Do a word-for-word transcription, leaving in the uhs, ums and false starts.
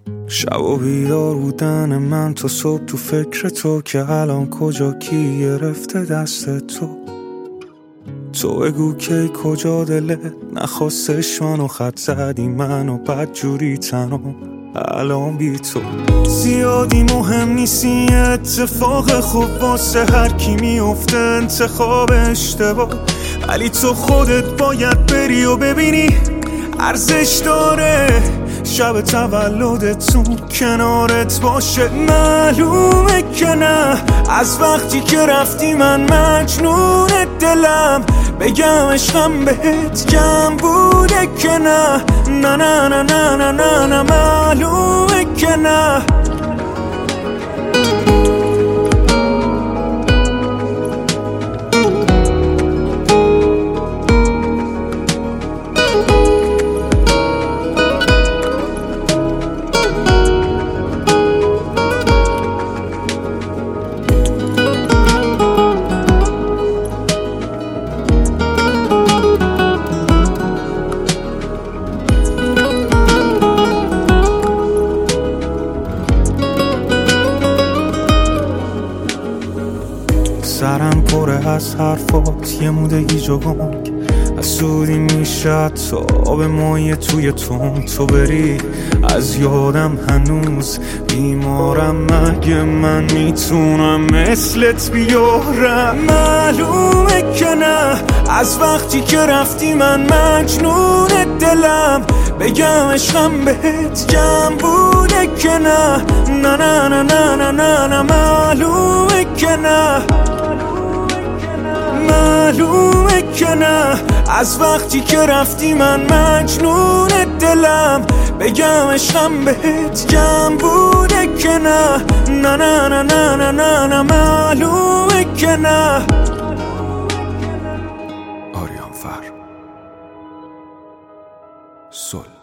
شب و بیدار بودن من تا صبح تو فکر تو، که الان کجا کی گرفته دست تو. تو بگو کی کجا دلت نخواستش منو، خط زدی منو بد جوری تنم الان بی تو. زیادی مهم نیستی، اتفاق خوب واسه هر کی میفته انتخاب اشتباه، ولی تو خودت باید بری و ببینی ارزش داره شب تولدتون کنارت باشه. معلومه که نه، از وقتی که رفتی من مجنون دلم، بگم عشقم بهت کم بوده که نه. نه نه نه نه نه نه نه معلومه که نه. سرم پره از حرفات، یه موده ایج و گنگ، حسودی میشه تا آب مایه توی تون. تو بری از یادم هنوز بیمارم، مگه من میتونم مثلت بیارم؟ معلومه که نه، از وقتی که رفتی من مجنون دلم، بگم عشقم بهت کم بوده که نه. نه نه نه نه نه نه نه معلومه که نه. معلومه که نه، از وقتی که رفتی من مجنون دلم، بگم عشقم بهت کم بوده که نه. نه نه نه نه نه نه نه معلومه که نه. آریان فر سل